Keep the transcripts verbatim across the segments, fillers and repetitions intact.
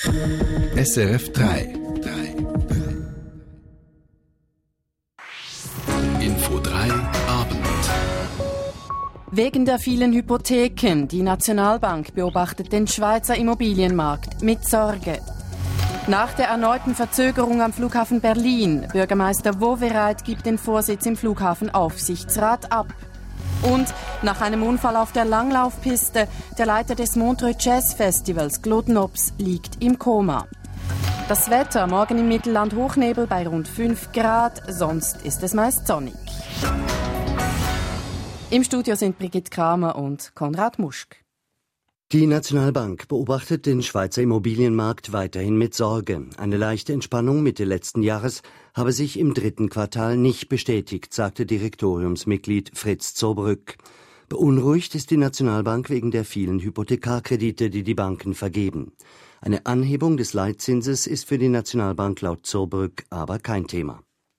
S R F drei. Info drei Abend. Wegen der vielen Hypotheken. Die Nationalbank beobachtet den Schweizer Immobilienmarkt mit Sorge. Nach der erneuten Verzögerung am Flughafen Berlin. Bürgermeister Wowereit gibt den Vorsitz im Flughafenaufsichtsrat ab. Und nach einem Unfall auf der Langlaufpiste. Der Leiter des Montreux Jazz Festivals, Claude Nobs, liegt im Koma. Das Wetter, morgen im Mittelland Hochnebel bei rund fünf Grad, sonst ist es meist sonnig. Im Studio sind Brigitte Kramer und Konrad Muschk. Die Nationalbank beobachtet den Schweizer Immobilienmarkt weiterhin mit Sorge. Eine leichte Entspannung Mitte letzten Jahres habe sich im dritten Quartal nicht bestätigt, sagte Direktoriumsmitglied Fritz Zobrück. Beunruhigt ist die Nationalbank wegen der vielen Hypothekarkredite, die die Banken vergeben. Eine Anhebung des Leitzinses ist für die Nationalbank laut Zobrück aber kein Thema.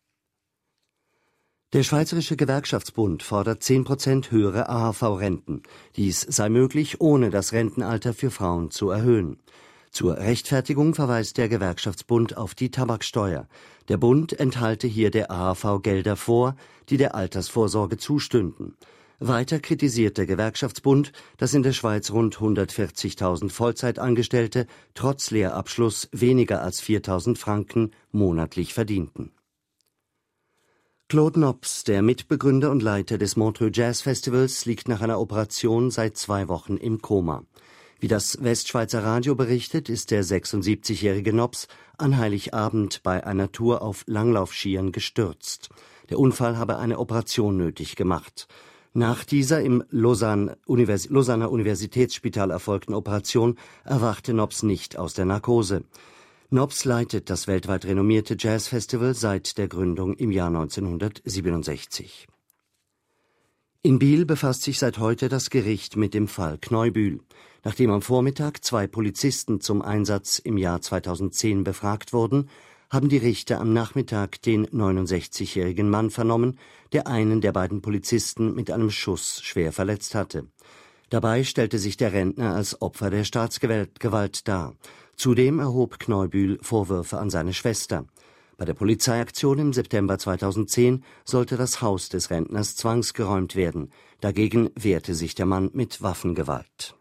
Der Schweizerische Gewerkschaftsbund fordert zehn Prozent höhere A H V-Renten. Dies sei möglich, ohne das Rentenalter für Frauen zu erhöhen. Zur Rechtfertigung verweist der Gewerkschaftsbund auf die Tabaksteuer. Der Bund enthalte hier der A H V-Gelder vor, die der Altersvorsorge zustünden. Weiter kritisiert der Gewerkschaftsbund, dass in der Schweiz rund hundertvierzigtausend Vollzeitangestellte trotz Lehrabschluss weniger als viertausend Franken monatlich verdienten. Claude Nobs, der Mitbegründer und Leiter des Montreux Jazz Festivals, liegt nach einer Operation seit zwei Wochen im Koma. Wie das Westschweizer Radio berichtet, ist der sechsundsiebzigjährige Nobs an Heiligabend bei einer Tour auf Langlaufskiern gestürzt. Der Unfall habe eine Operation nötig gemacht. Nach dieser im Lausanne Univers- Lausanner Universitätsspital erfolgten Operation erwachte Nobs nicht aus der Narkose. Nobs leitet das weltweit renommierte Jazzfestival seit der Gründung im Jahr neunzehnhundertsiebenundsechzig. In Biel befasst sich seit heute das Gericht mit dem Fall Kneubühl. Nachdem am Vormittag zwei Polizisten zum Einsatz im Jahr zweitausendzehn befragt wurden, haben die Richter am Nachmittag den neunundsechzigjährigen Mann vernommen, der einen der beiden Polizisten mit einem Schuss schwer verletzt hatte. Dabei stellte sich der Rentner als Opfer der Staatsgewalt dar. Zudem erhob Kneubühl Vorwürfe an seine Schwester. Bei der Polizeiaktion im September zweitausendzehn sollte das Haus des Rentners zwangsgeräumt werden. Dagegen wehrte sich der Mann mit Waffengewalt.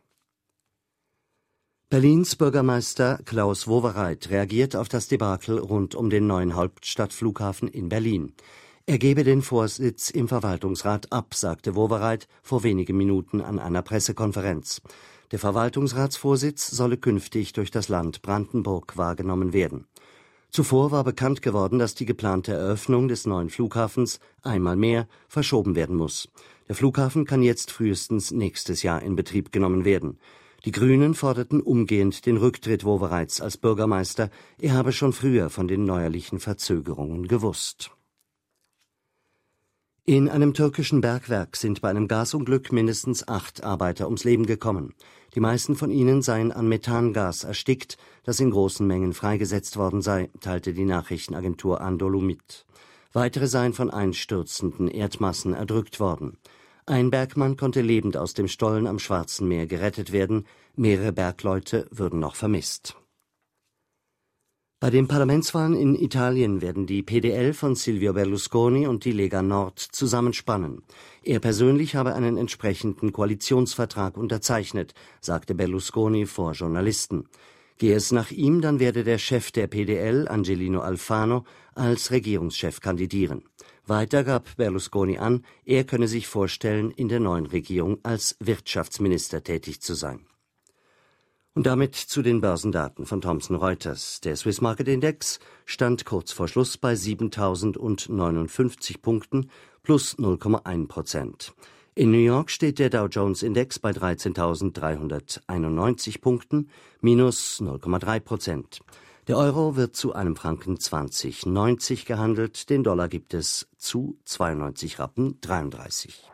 Berlins Bürgermeister Klaus Wowereit reagiert auf das Debakel rund um den neuen Hauptstadtflughafen in Berlin. Er gebe den Vorsitz im Verwaltungsrat ab, sagte Wowereit vor wenigen Minuten an einer Pressekonferenz. Der Verwaltungsratsvorsitz solle künftig durch das Land Brandenburg wahrgenommen werden. Zuvor war bekannt geworden, dass die geplante Eröffnung des neuen Flughafens einmal mehr verschoben werden muss. Der Flughafen kann jetzt frühestens nächstes Jahr in Betrieb genommen werden. Die Grünen forderten umgehend den Rücktritt Wowereits als Bürgermeister. Er habe schon früher von den neuerlichen Verzögerungen gewusst. In einem türkischen Bergwerk sind bei einem Gasunglück mindestens acht Arbeiter ums Leben gekommen. Die meisten von ihnen seien an Methangas erstickt, das in großen Mengen freigesetzt worden sei, teilte die Nachrichtenagentur Anadolu mit. Weitere seien von einstürzenden Erdmassen erdrückt worden. Ein Bergmann konnte lebend aus dem Stollen am Schwarzen Meer gerettet werden. Mehrere Bergleute würden noch vermisst. Bei den Parlamentswahlen in Italien werden die P D L von Silvio Berlusconi und die Lega Nord zusammenspannen. Er persönlich habe einen entsprechenden Koalitionsvertrag unterzeichnet, sagte Berlusconi vor Journalisten. Gehe es nach ihm, dann werde der Chef der P D L, Angelino Alfano, als Regierungschef kandidieren. Weiter gab Berlusconi an, er könne sich vorstellen, in der neuen Regierung als Wirtschaftsminister tätig zu sein. Und damit zu den Börsendaten von Thomson Reuters. Der Swiss Market Index stand kurz vor Schluss bei siebentausendneunundfünfzig Punkten plus null Komma eins Prozent. In New York steht der Dow Jones Index bei dreizehntausenddreihunderteinundneunzig Punkten minus null Komma drei Prozent. Der Euro wird zu einem Franken zwanzig neunzig gehandelt, den Dollar gibt es zu zweiundneunzig Rappen dreiunddreißig.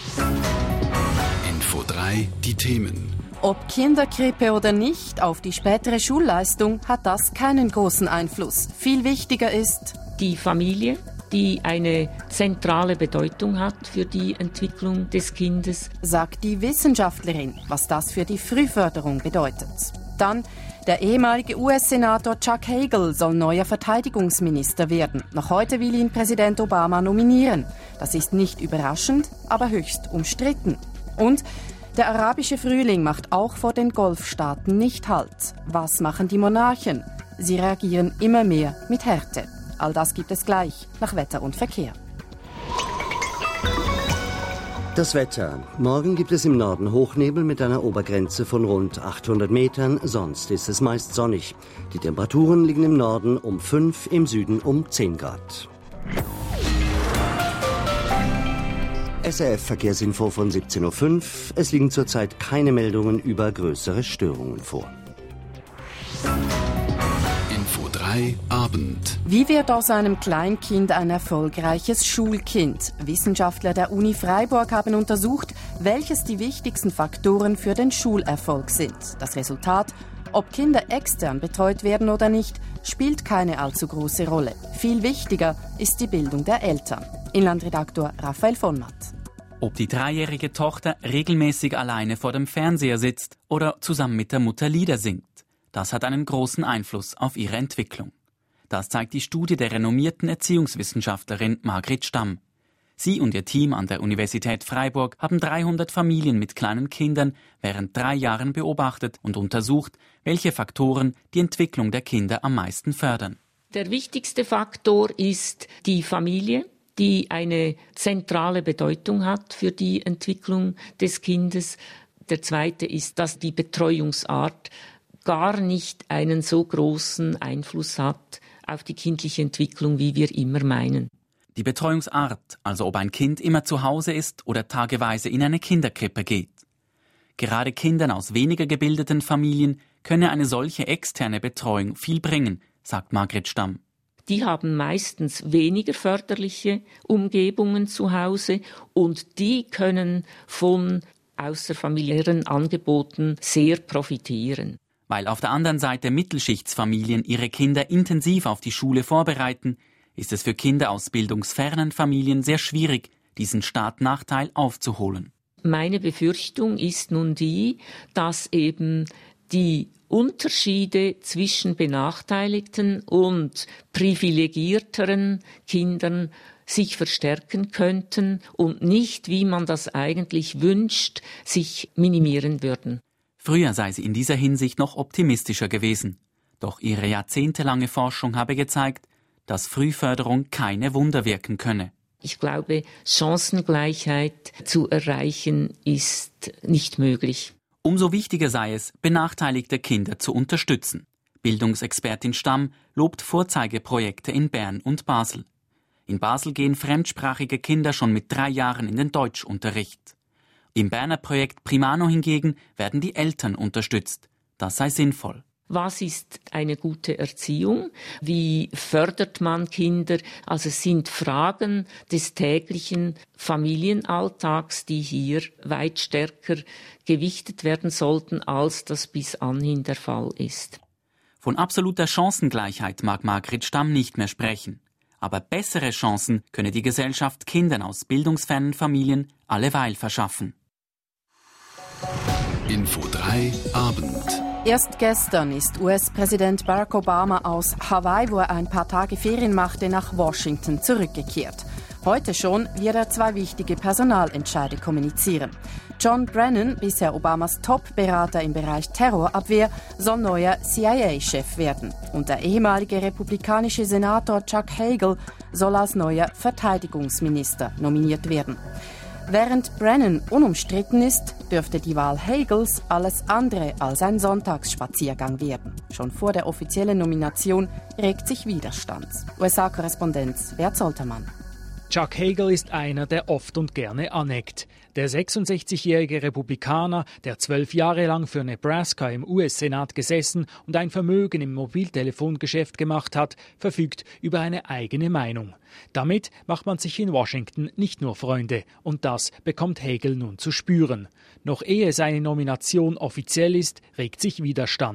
Info drei, die Themen. Ob Kinderkrippe oder nicht, auf die spätere Schulleistung hat das keinen großen Einfluss. Viel wichtiger ist die Familie, die eine zentrale Bedeutung hat für die Entwicklung des Kindes, sagt die Wissenschaftlerin, was das für die Frühförderung bedeutet. Dann der ehemalige U S-Senator Chuck Hagel soll neuer Verteidigungsminister werden. Noch heute will ihn Präsident Obama nominieren. Das ist nicht überraschend, aber höchst umstritten. Und der arabische Frühling macht auch vor den Golfstaaten nicht Halt. Was machen die Monarchen? Sie reagieren immer mehr mit Härte. All das gibt es gleich nach Wetter und Verkehr. Das Wetter. Morgen gibt es im Norden Hochnebel mit einer Obergrenze von rund achthundert Metern, sonst ist es meist sonnig. Die Temperaturen liegen im Norden um fünf, im Süden um zehn Grad. S R F-Verkehrsinfo von siebzehn Uhr fünf. Es liegen zurzeit keine Meldungen über größere Störungen vor. Info drei Abend. Wie wird aus einem Kleinkind ein erfolgreiches Schulkind? Wissenschaftler der Uni Freiburg haben untersucht, welches die wichtigsten Faktoren für den Schulerfolg sind. Das Resultat: Ob Kinder extern betreut werden oder nicht, spielt keine allzu große Rolle. Viel wichtiger ist die Bildung der Eltern. Inlandredaktor Raphael von Matt. Ob die dreijährige Tochter regelmäßig alleine vor dem Fernseher sitzt oder zusammen mit der Mutter Lieder singt, das hat einen großen Einfluss auf ihre Entwicklung. Das zeigt die Studie der renommierten Erziehungswissenschaftlerin Margrit Stamm. Sie und ihr Team an der Universität Freiburg haben dreihundert Familien mit kleinen Kindern während drei Jahren beobachtet und untersucht, welche Faktoren die Entwicklung der Kinder am meisten fördern. Der wichtigste Faktor ist die Familie, die eine zentrale Bedeutung hat für die Entwicklung des Kindes. Der zweite ist, dass die Betreuungsart gar nicht einen so großen Einfluss hat auf die kindliche Entwicklung, wie wir immer meinen. Die Betreuungsart, also ob ein Kind immer zu Hause ist oder tageweise in eine Kinderkrippe geht. Gerade Kindern aus weniger gebildeten Familien könne eine solche externe Betreuung viel bringen, sagt Margrit Stamm. Die haben meistens weniger förderliche Umgebungen zu Hause und die können von außerfamiliären Angeboten sehr profitieren. Weil auf der anderen Seite Mittelschichtsfamilien ihre Kinder intensiv auf die Schule vorbereiten, ist es für Kinder aus bildungsfernen Familien sehr schwierig, diesen Startnachteil aufzuholen. Meine Befürchtung ist nun die, dass eben die Unterschiede zwischen benachteiligten und privilegierteren Kindern sich verstärken könnten und nicht, wie man das eigentlich wünscht, sich minimieren würden. Früher sei sie in dieser Hinsicht noch optimistischer gewesen. Doch ihre jahrzehntelange Forschung habe gezeigt, dass Frühförderung keine Wunder wirken könne. Ich glaube, Chancengleichheit zu erreichen ist nicht möglich. Umso wichtiger sei es, benachteiligte Kinder zu unterstützen. Bildungsexpertin Stamm lobt Vorzeigeprojekte in Bern und Basel. In Basel gehen fremdsprachige Kinder schon mit drei Jahren in den Deutschunterricht. Im Berner Projekt Primano hingegen werden die Eltern unterstützt. Das sei sinnvoll. Was ist eine gute Erziehung? Wie fördert man Kinder? Also es sind Fragen des täglichen Familienalltags, die hier weit stärker gewichtet werden sollten, als das bis anhin der Fall ist. Von absoluter Chancengleichheit mag Margrit Stamm nicht mehr sprechen. Aber bessere Chancen könne die Gesellschaft Kindern aus bildungsfernen Familien alleweil verschaffen. Info drei Abend. Erst gestern ist U S-Präsident Barack Obama aus Hawaii, wo er ein paar Tage Ferien machte, nach Washington zurückgekehrt. Heute schon wird er zwei wichtige Personalentscheide kommunizieren. John Brennan, bisher Obamas Top-Berater im Bereich Terrorabwehr, soll neuer C I A-Chef werden. Und der ehemalige republikanische Senator Chuck Hagel soll als neuer Verteidigungsminister nominiert werden. Während Brennan unumstritten ist, dürfte die Wahl Hagels alles andere als ein Sonntagsspaziergang werden. Schon vor der offiziellen Nomination regt sich Widerstand. U S A-Korrespondent Bert Soltermann. Chuck Hagel ist einer, der oft und gerne aneckt. Der sechsundsechzigjährige Republikaner, der zwölf Jahre lang für Nebraska im U S-Senat gesessen und ein Vermögen im Mobiltelefongeschäft gemacht hat, verfügt über eine eigene Meinung. Damit macht man sich in Washington nicht nur Freunde, und das bekommt Hagel nun zu spüren. Noch ehe seine Nomination offiziell ist, regt sich Widerstand.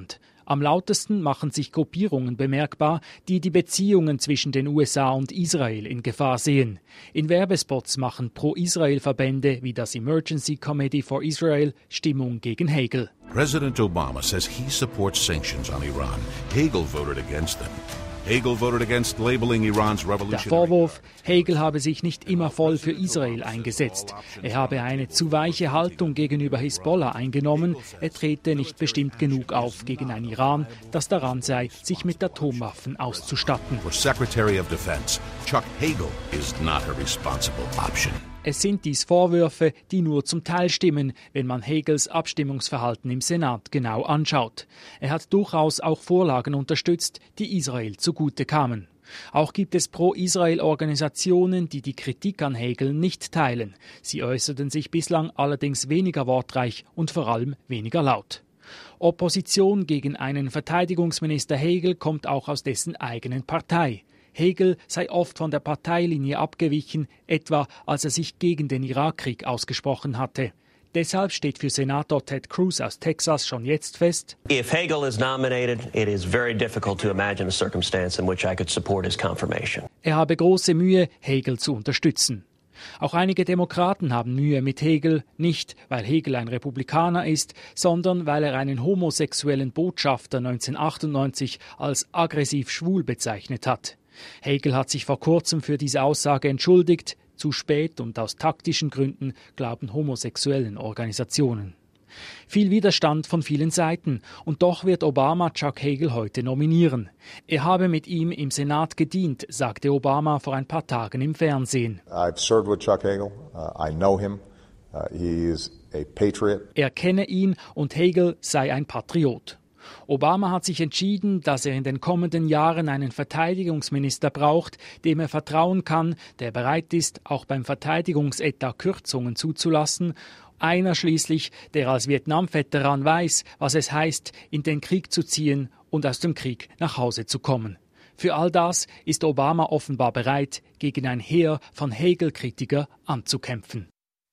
Am lautesten machen sich Gruppierungen bemerkbar, die die Beziehungen zwischen den U S A und Israel in Gefahr sehen. In Werbespots machen Pro-Israel-Verbände wie das Emergency Committee for Israel Stimmung gegen Hegel. President Obama says he supports sanctions on Iran. Hegel voted against them. Hegel voted against labeling Iran's revolutionary. Der Vorwurf, Hegel habe sich nicht immer voll für Israel eingesetzt. Er habe eine zu weiche Haltung gegenüber Hisbollah eingenommen. Er trete nicht bestimmt genug auf gegen ein Iran, das daran sei, sich mit Atomwaffen auszustatten. For Secretary of Defense, Chuck Hagel is not a responsible option. Es sind dies Vorwürfe, die nur zum Teil stimmen, wenn man Hegels Abstimmungsverhalten im Senat genau anschaut. Er hat durchaus auch Vorlagen unterstützt, die Israel zugute kamen. Auch gibt es Pro-Israel-Organisationen, die die Kritik an Hegel nicht teilen. Sie äußerten sich bislang allerdings weniger wortreich und vor allem weniger laut. Opposition gegen einen Verteidigungsminister Hegel kommt auch aus dessen eigenen Partei. Hegel sei oft von der Parteilinie abgewichen, etwa als er sich gegen den Irakkrieg ausgesprochen hatte. Deshalb steht für Senator Ted Cruz aus Texas schon jetzt fest: If Hegel is nominated, it is very difficult to imagine a circumstance in which I could support his confirmation. Er habe große Mühe, Hegel zu unterstützen. Auch einige Demokraten haben Mühe mit Hegel, nicht weil Hegel ein Republikaner ist, sondern weil er einen homosexuellen Botschafter neunzehnhundertachtundneunzig als aggressiv schwul bezeichnet hat. Hegel hat sich vor kurzem für diese Aussage entschuldigt, zu spät und aus taktischen Gründen, glauben homosexuellen Organisationen. Viel Widerstand von vielen Seiten, und doch wird Obama Chuck Hagel heute nominieren. Er habe mit ihm im Senat gedient, sagte Obama vor ein paar Tagen im Fernsehen. I've served with Chuck Hagel. Uh, I know him. Uh, he is a patriot. Er kenne ihn und Hagel sei ein Patriot. Obama hat sich entschieden, dass er in den kommenden Jahren einen Verteidigungsminister braucht, dem er vertrauen kann, der bereit ist, auch beim Verteidigungsetat Kürzungen zuzulassen. Einer schließlich, der als Vietnam-Veteran weiß, was es heißt, in den Krieg zu ziehen und aus dem Krieg nach Hause zu kommen. Für all das ist Obama offenbar bereit, gegen ein Heer von Hegel-Kritiker anzukämpfen.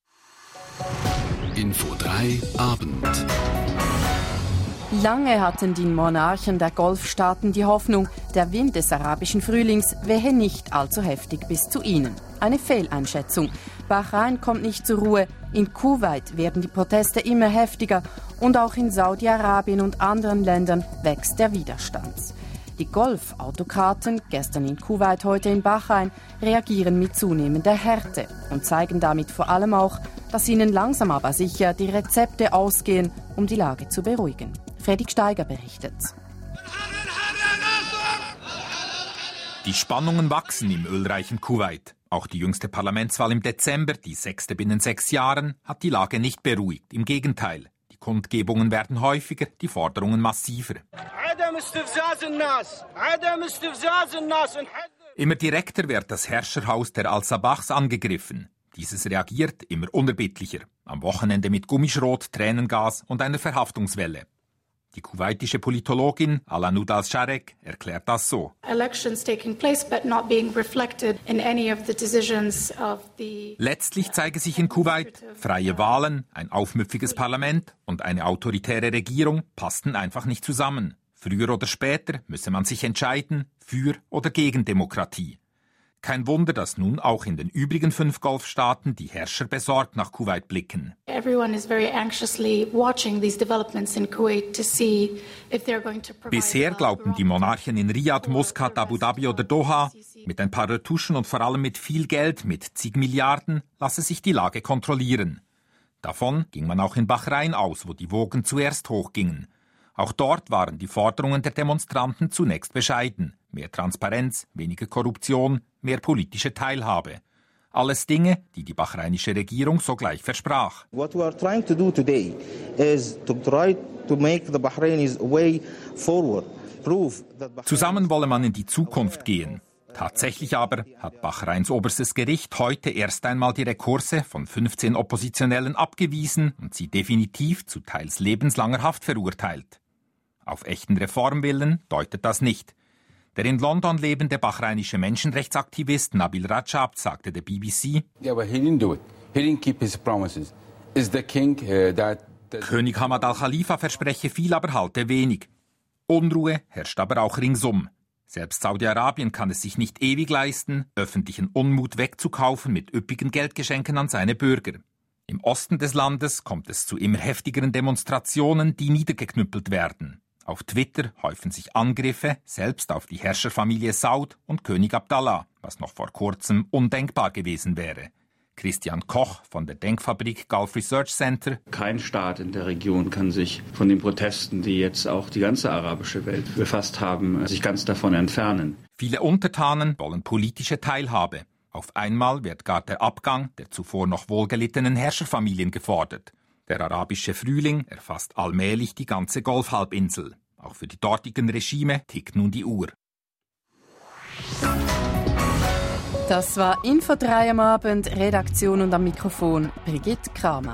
Info drei Abend. Lange hatten die Monarchen der Golfstaaten die Hoffnung, der Wind des arabischen Frühlings wehe nicht allzu heftig bis zu ihnen. Eine Fehleinschätzung. Bahrain kommt nicht zur Ruhe, in Kuwait werden die Proteste immer heftiger und auch in Saudi-Arabien und anderen Ländern wächst der Widerstand. Die Golfautokraten, gestern in Kuwait, heute in Bahrain, reagieren mit zunehmender Härte und zeigen damit vor allem auch, dass ihnen langsam aber sicher die Rezepte ausgehen, um die Lage zu beruhigen. Fredrik Steiger berichtet. Die Spannungen wachsen im ölreichen Kuwait. Auch die jüngste Parlamentswahl im Dezember, die sechste binnen sechs Jahren, hat die Lage nicht beruhigt. Im Gegenteil. Die Kundgebungen werden häufiger, die Forderungen massiver. Immer direkter wird das Herrscherhaus der Al-Sabahs angegriffen. Dieses reagiert immer unerbittlicher. Am Wochenende mit Gummischrot, Tränengas und einer Verhaftungswelle. Die kuwaitische Politologin Alanud al-Sharek erklärt das so. Letztlich zeige sich in Kuwait, freie Wahlen, ein aufmüpfiges Parlament und eine autoritäre Regierung passten einfach nicht zusammen. Früher oder später müsse man sich entscheiden, für oder gegen Demokratie. Kein Wunder, dass nun auch in den übrigen fünf Golfstaaten die Herrscher besorgt nach Kuwait blicken. Bisher glaubten die Monarchen in Riyadh, Muscat, Abu Dhabi oder Doha, mit ein paar Retuschen und vor allem mit viel Geld, mit zig Milliarden, lasse sich die Lage kontrollieren. Davon ging man auch in Bahrain aus, wo die Wogen zuerst hochgingen. Auch dort waren die Forderungen der Demonstranten zunächst bescheiden. Mehr Transparenz, weniger Korruption, mehr politische Teilhabe. Alles Dinge, die die bahrainische Regierung sogleich versprach. What we are trying to do today is to try to make the Bahrainis way forward. Prove that Zusammen wolle man in die Zukunft gehen. Tatsächlich aber hat Bahrains oberstes Gericht heute erst einmal die Rekurse von fünfzehn Oppositionellen abgewiesen und sie definitiv zu teils lebenslanger Haft verurteilt. Auf echten Reformwillen deutet das nicht. Der in London lebende bahrainische Menschenrechtsaktivist Nabil Rajab sagte der B B C, yeah, but he didn't do it. He didn't keep his promises. Is the king uh, that, that König Hamad al-Khalifa verspreche viel, aber halte wenig. Unruhe herrscht aber auch ringsum. Selbst Saudi-Arabien kann es sich nicht ewig leisten, öffentlichen Unmut wegzukaufen mit üppigen Geldgeschenken an seine Bürger. Im Osten des Landes kommt es zu immer heftigeren Demonstrationen, die niedergeknüppelt werden. Auf Twitter häufen sich Angriffe, selbst auf die Herrscherfamilie Saud und König Abdallah, was noch vor kurzem undenkbar gewesen wäre. Christian Koch von der Denkfabrik Gulf Research Center. Kein Staat in der Region kann sich von den Protesten, die jetzt auch die ganze arabische Welt befasst haben, sich ganz davon entfernen. Viele Untertanen wollen politische Teilhabe. Auf einmal wird gar der Abgang der zuvor noch wohlgelittenen Herrscherfamilien gefordert. Der arabische Frühling erfasst allmählich die ganze Golfhalbinsel. Auch für die dortigen Regime tickt nun die Uhr. Das war Info drei am Abend, Redaktion und am Mikrofon Brigitte Kramer.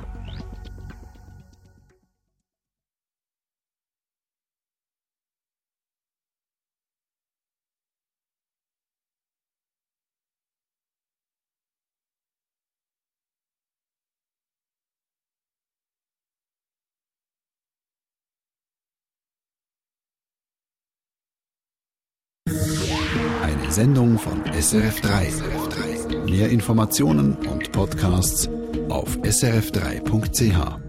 Eine Sendung von S R F drei. Mehr Informationen und Podcasts auf s r f drei punkt c h.